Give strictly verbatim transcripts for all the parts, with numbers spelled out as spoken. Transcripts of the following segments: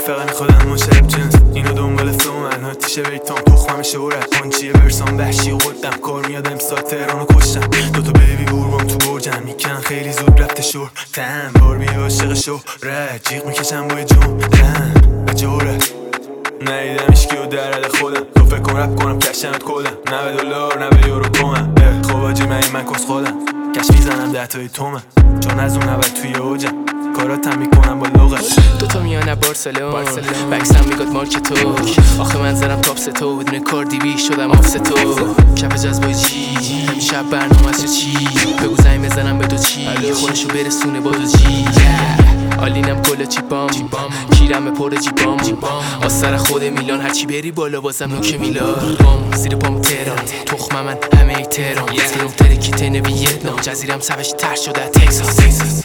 فقط میخوادم مشرب جنس اینو دنبال فلو من تیشه بیتام تخمم شورت پانچیه برسان وحشی و قدم کار میاد امسال تهرانو کشتم دوتا بیبی بوربام تو برجم میکنن خیلی زود رفته شور تم بار بی عاشق شو رد جیغ میکشم با جون تم و جورت ندیدم اشکی و درد خودم تو فکر کن رپ کنم کشنت کدم نه به دلار نه به یورو تومن خب آجی من این من کس خودم کش میزنم ده تای تومن چون از اون نبود توی اوجم کاراتم میکنم با لغت دوتا میانه بارسلون بکسم میگاد مارک تو آخه من زرم تاپس تو بدون کاردی بی شدم آفس تو کپ جذبای جی همیشه برنامه است چی بگو زنگ بزنم به دو چی خونشو برسونه با دو جی آلینم کل چیپام کیرم پر جیبام آسر خود میلان هرچی بری بالا بازم نوک میلان بام زیر پام تهران تخمه من همه ای تهران تهران ترکی تن ویتنام جزیرم سبش تر شده تکساس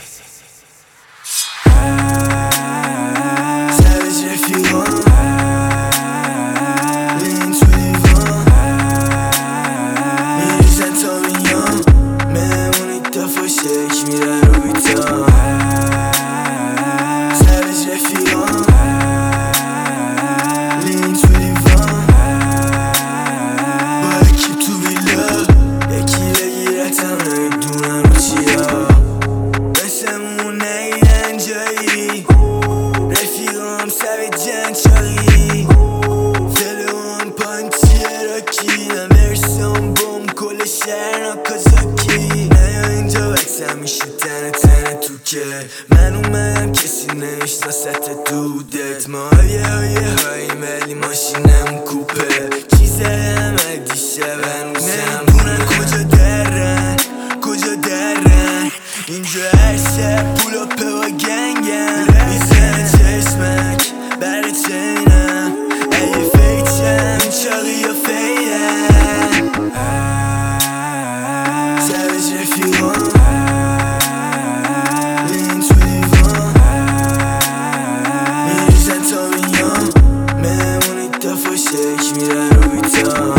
میشه تنه تنه تو که من اومدم کسی نمیشناست دودت ما یه های هایی ولی ماشینم کوپه چیزه همه دیشب هنوزم نمیدونن کجا درن کجا درن اینجا هر شب پولاپه و گنگم میزنه چشمک بر چینم اگه فیچم چاقی یا فیدم سرش رفیقان شک میره رو بیتام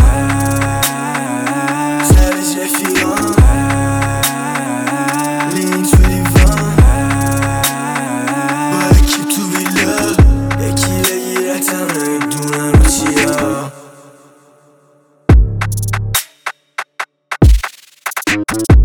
سرش رفیقان لینک تو لیوان با یکی تو ویلا یکی بگیرتم نمیدونم رو چیا